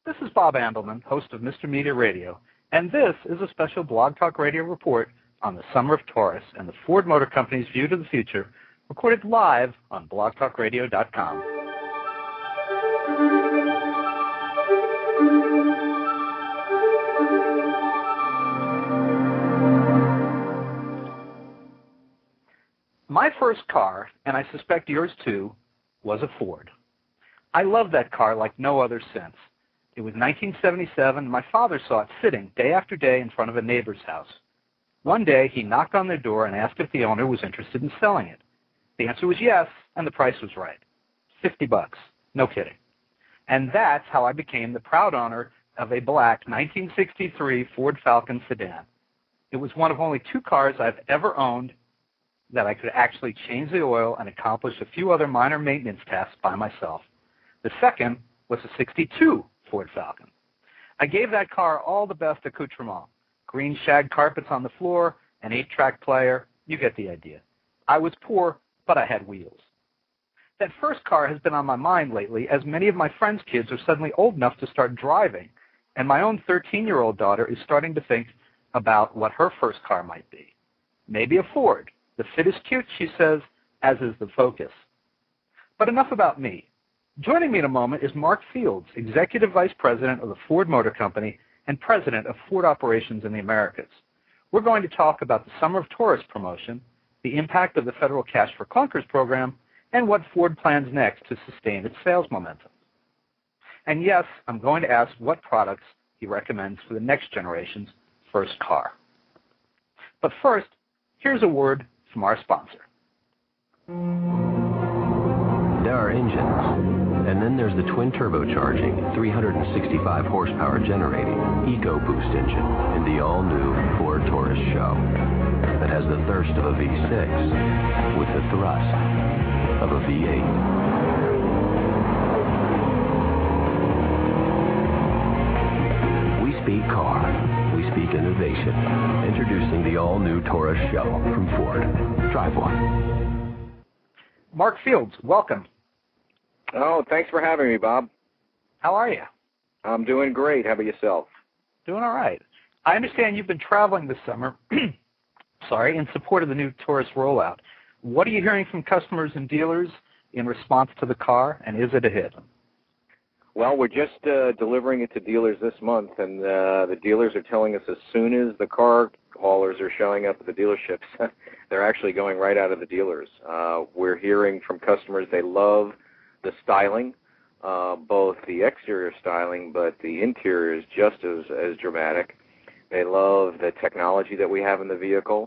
This is Bob Andelman, host of Mr. Media Radio, and this is a special Blog Talk Radio report on the Summer of Taurus and the Ford Motor Company's view to the future, recorded live on blogtalkradio.com. My first car, and I suspect yours too, was a Ford. I love that car like no other since. It was 1977. My father saw it sitting day after day in front of a neighbor's house. One day, he knocked on their door and asked if the owner was interested in selling it. The answer was yes, and the price was right. $50. No kidding. And that's how I became the proud owner of a black 1963 Ford Falcon sedan. It was one of only two cars I've ever owned that I could actually change the oil and accomplish a few other minor maintenance tasks by myself. The second was a 62 Ford Falcon. I gave that car all the best accoutrements. Green shag carpets on the floor, an 8-track player, you get the idea. I was poor, but I had wheels. That first car has been on my mind lately, as many of my friends' kids are suddenly old enough to start driving, and my own 13-year-old daughter is starting to think about what her first car might be. Maybe a Ford. The fit is cute, she says, as is the Focus. But enough about me. Joining me in a moment is Mark Fields, Executive Vice President of the Ford Motor Company and President of Ford Operations in the Americas. We're going to talk about the Summer of Taurus promotion, the impact of the federal Cash for Clunkers program, and what Ford plans next to sustain its sales momentum. And yes, I'm going to ask what products he recommends for the next generation's first car. But first, here's a word from our sponsor. There are engines, and then there's the twin turbocharging, 365 horsepower generating EcoBoost engine in the all-new Ford Taurus Show that has the thirst of a V6 with the thrust of a V8. We speak car. We speak innovation. Introducing the all-new Taurus Show from Ford. Drive one. Mark Fields, welcome. Oh, thanks for having me, Bob. How are you? I'm doing great. How about yourself? Doing all right. I understand you've been traveling this summer, in support of the new Taurus rollout. What are you hearing from customers and dealers in response to the car, and is it a hit? Well, we're just delivering it to dealers this month, and the dealers are telling us as soon as the car haulers are showing up at the dealerships, they're actually going right out of the dealers. We're hearing from customers they love the styling, both the exterior styling, but the interior is just as dramatic. They love the technology that we have in the vehicle.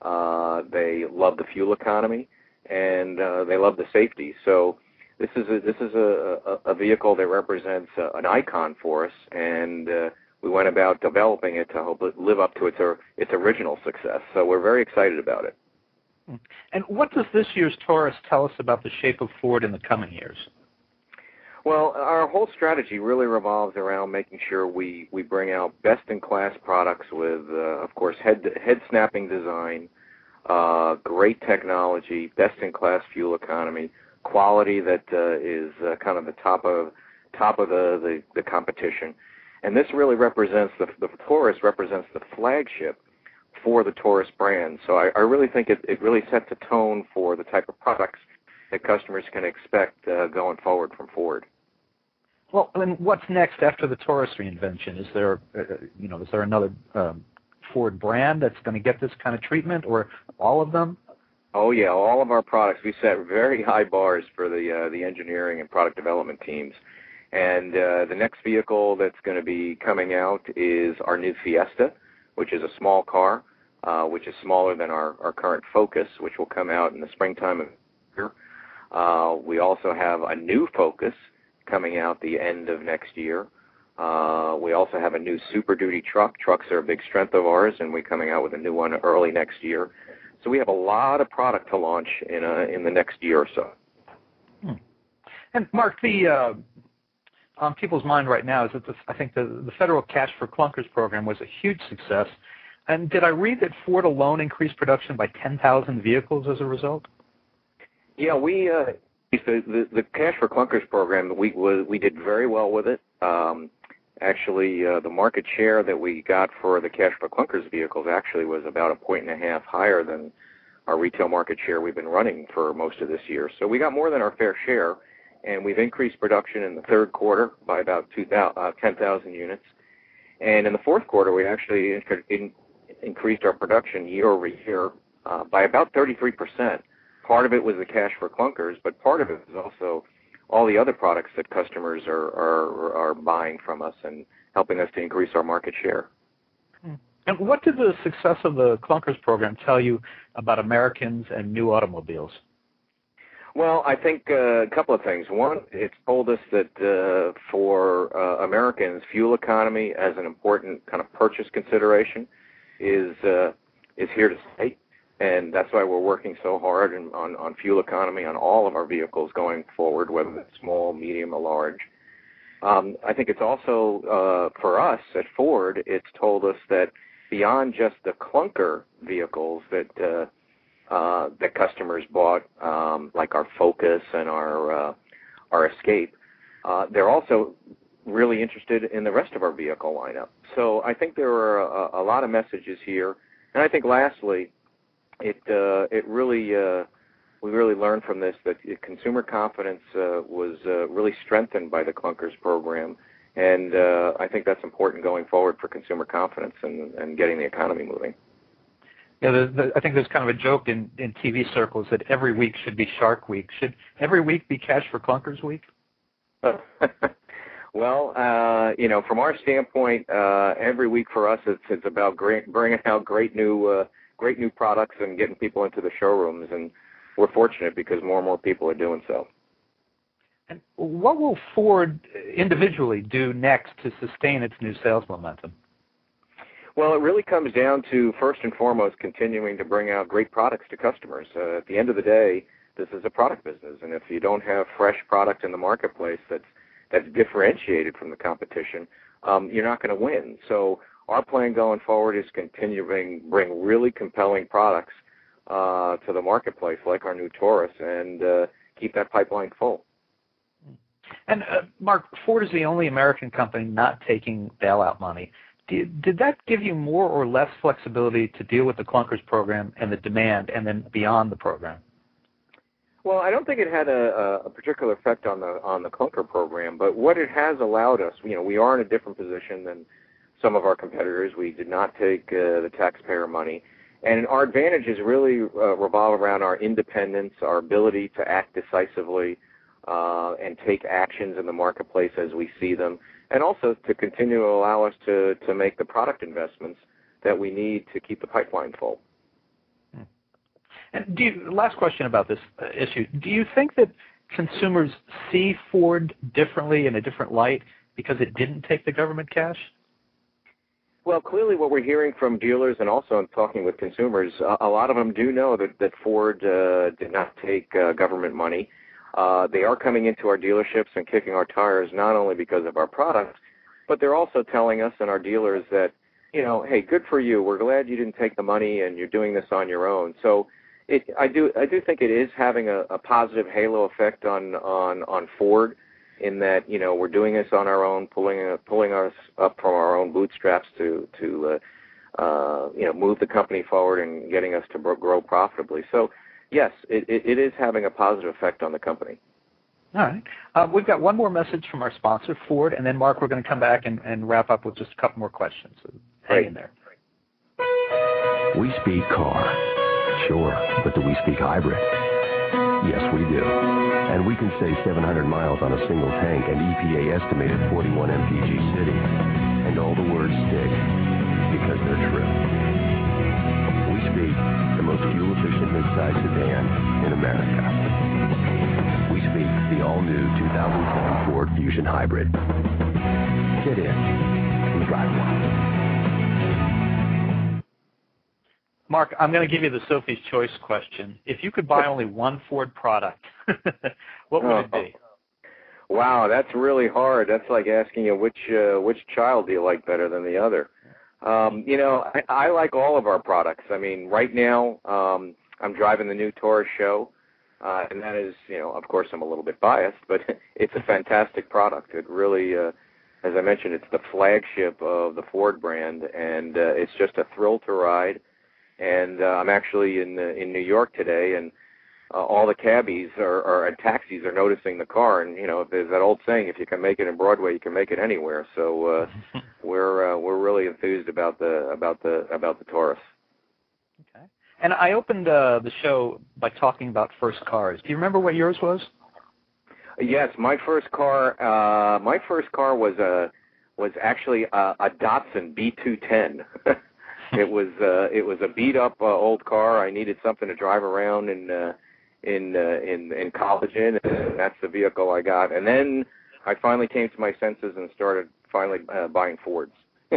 They love the fuel economy, and they love the safety. So this is a vehicle that represents an icon for us, and we went about developing it to hope it live up to its original success. So we're very excited about it. And what does this year's Taurus tell us about the shape of Ford in the coming years? Well, our whole strategy really revolves around making sure we bring out best-in-class products with, of course, head-snapping design, great technology, best-in-class fuel economy, quality that is kind of the top of the competition. And this really represents, the Taurus represents the flagship for the Taurus brand. So I really think it really sets a tone for the type of products that customers can expect going forward from Ford. Well, and what's next after the Taurus reinvention? Is there, is there another Ford brand that's going to get this kind of treatment, or all of them? Oh yeah, all of our products. We set very high bars for the engineering and product development teams. And the next vehicle that's going to be coming out is our new Fiesta, which is a small car, which is smaller than our current Focus, which will come out in the springtime of the year. We also have a new Focus coming out the end of next year. We also have a new Super Duty truck. Trucks are a big strength of ours, and we're coming out with a new one early next year. So we have a lot of product to launch in the next year or so. And Mark, the on people's mind right now is that I think the federal Cash for Clunkers program was a huge success. And did I read that Ford alone increased production by 10,000 vehicles as a result? Yeah, the Cash for Clunkers program, we did very well with it. Actually, the market share that we got for the Cash for Clunkers vehicles actually was about 1.5 points higher than our retail market share we've been running for most of this year. So we got more than our fair share, and we've increased production in the third quarter by about 10,000 units. And in the fourth quarter, we actually increased our production year over year by about 33%. Part of it was the Cash for Clunkers, but part of it was also all the other products that customers are buying from us and helping us to increase our market share. And what did the success of the Clunkers program tell you about Americans and new automobiles? Well, I think a couple of things. One, it's told us that for Americans, fuel economy as an important kind of purchase consideration is here to stay. And that's why we're working so hard on fuel economy on all of our vehicles going forward, whether it's small, medium, or large. I think it's also, for us at Ford, it's told us that beyond just the clunker vehicles that customers bought, like our Focus and our Escape, they're also really interested in the rest of our vehicle lineup. So I think there are a lot of messages here. And I think lastly, we really learned from this that consumer confidence was really strengthened by the Clunkers program, and I think that's important going forward for consumer confidence and getting the economy moving. Yeah, I think there's kind of a joke in TV circles that every week should be Shark Week. Should every week be Cash for Clunkers Week? Well, from our standpoint, every week for us it's about bringing out great new products and getting people into the showrooms, and we're fortunate because more and more people are doing so. And what will Ford individually do next to sustain its new sales momentum? Well, it really comes down to, first and foremost, continuing to bring out great products to customers. At the end of the day, this is a product business, and if you don't have fresh product in the marketplace that's differentiated from the competition, you're not going to win. So our plan going forward is continuing to bring really compelling products to the marketplace, like our new Taurus, and keep that pipeline full. And Mark, Ford is the only American company not taking bailout money. Did that give you more or less flexibility to deal with the Clunkers program and the demand, and then beyond the program? Well, I don't think it had a particular effect on the Clunker program, but what it has allowed us, we are in a different position than some of our competitors. We did not take the taxpayer money, and our advantages really revolve around our independence, our ability to act decisively, and take actions in the marketplace as we see them, and also to continue to allow us to make the product investments that we need to keep the pipeline full. And last question about this issue. Do you think that consumers see Ford differently in a different light because it didn't take the government cash? Well, clearly what we're hearing from dealers and also in talking with consumers, a lot of them do know that Ford did not take government money. They are coming into our dealerships and kicking our tires not only because of our products, but they're also telling us and our dealers that, hey, good for you. We're glad you didn't take the money and you're doing this on your own. So I do think it is having a positive halo effect on Ford, in that we're doing this on our own, pulling us up from our own bootstraps to move the company forward and getting us to grow profitably. So yes, it is having a positive effect on the company. All right. We've got one more message from our sponsor, Ford, and then Mark, we're going to come back and wrap up with just a couple more questions. So hang in there. We speak car. Sure, but do we speak hybrid? Yes, we do. And we can save 700 miles on a single tank and EPA estimated 41 mpg city. And all the words stick because they're true. We speak the most fuel-efficient midsize sedan in America. We speak the all-new 2010 Ford Fusion Hybrid. Get in. We've got one. Mark, I'm going to give you the Sophie's Choice question. If you could buy only one Ford product, what would it be? Wow, that's really hard. That's like asking you which child do you like better than the other. I like all of our products. I mean, right now I'm driving the new Taurus Show, and that is, of course, I'm a little bit biased, but it's a fantastic product. It really as I mentioned, it's the flagship of the Ford brand, and it's just a thrill to ride. And I'm actually in New York today, and all the cabbies and taxis are noticing the car. And there's that old saying: if you can make it in Broadway, you can make it anywhere. So we're really enthused about the Taurus. Okay. And I opened the show by talking about first cars. Do you remember what yours was? Yes, my first car was actually a Datsun B210. It was a beat up old car. I needed something to drive around in college in, and that's the vehicle I got. And then I finally came to my senses and started buying Fords.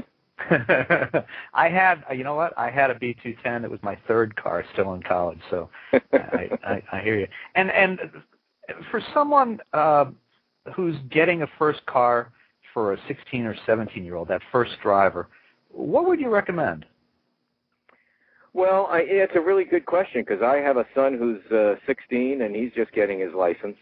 I had a B210. It was my third car, still in college. So I hear you. And for someone who's getting a first car for a 16 or 17-year-old, that first driver, what would you recommend? Well, it's a really good question because I have a son who's 16 and he's just getting his license.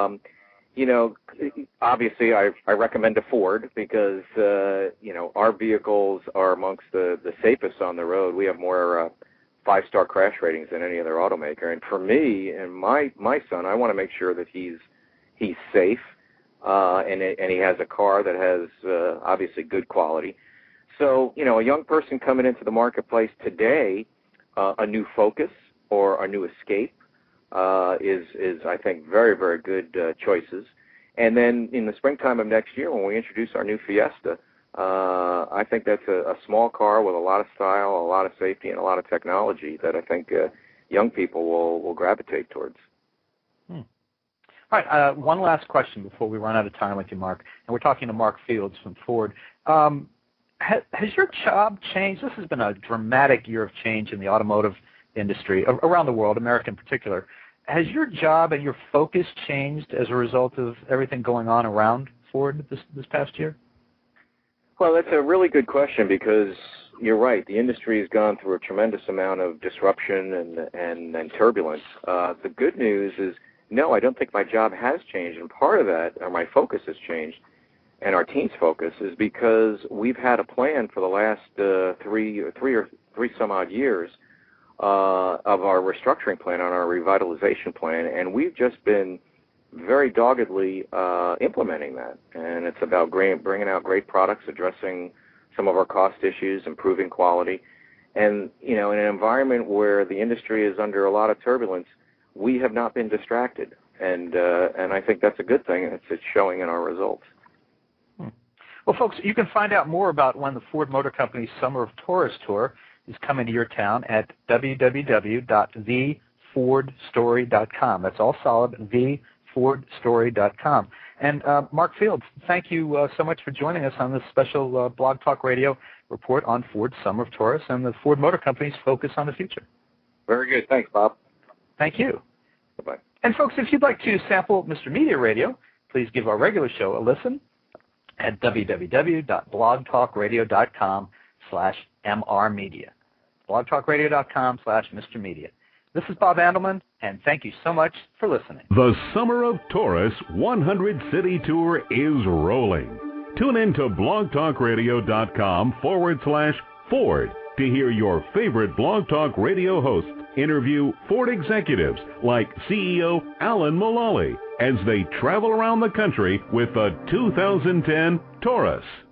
Obviously I recommend a Ford because, our vehicles are amongst the safest on the road. We have more 5-star crash ratings than any other automaker. And for me and my son, I want to make sure that he's safe and he has a car that has obviously good quality. So, a young person coming into the marketplace today, a new Focus or a new Escape is I think very, very good choices. And then in the springtime of next year when we introduce our new Fiesta, I think that's a small car with a lot of style, a lot of safety, and a lot of technology that I think young people will gravitate towards. All right, one last question before we run out of time with you, Mark. And we're talking to Mark Fields from Ford. Has your job changed? This has been a dramatic year of change in the automotive industry around the world, America in particular. Has your job and your focus changed as a result of everything going on around Ford this past year? Well, that's a really good question because you're right. The industry has gone through a tremendous amount of disruption and turbulence. The good news is, no, I don't think my job has changed, and part of that, or my focus has changed, and our team's focus is because we've had a plan for the last three some odd years of our restructuring plan, on our revitalization plan, and we've just been very doggedly implementing that. And it's about bringing out great products, addressing some of our cost issues, improving quality. And, in an environment where the industry is under a lot of turbulence, we have not been distracted. And I think that's a good thing, and it's showing in our results. Well, folks, you can find out more about when the Ford Motor Company's Summer of Taurus Tour is coming to your town at www.thefordstory.com. That's all solid, thefordstory.com. And Mark Fields, thank you so much for joining us on this special Blog Talk Radio report on Ford's Summer of Taurus and the Ford Motor Company's focus on the future. Very good. Thanks, Bob. Thank you. Bye-bye. And, folks, if you'd like to sample Mr. Media Radio, please give our regular show a listen at www.blogtalkradio.com/mrmedia. blogtalkradio.com/Mr. Media. This is Bob Andelman, and thank you so much for listening. The Summer of Taurus 100 City Tour is rolling. Tune in to blogtalkradio.com/Ford to hear your favorite Blog Talk Radio hosts interview Ford executives like CEO Alan Mulally as they travel around the country with the 2010 Taurus.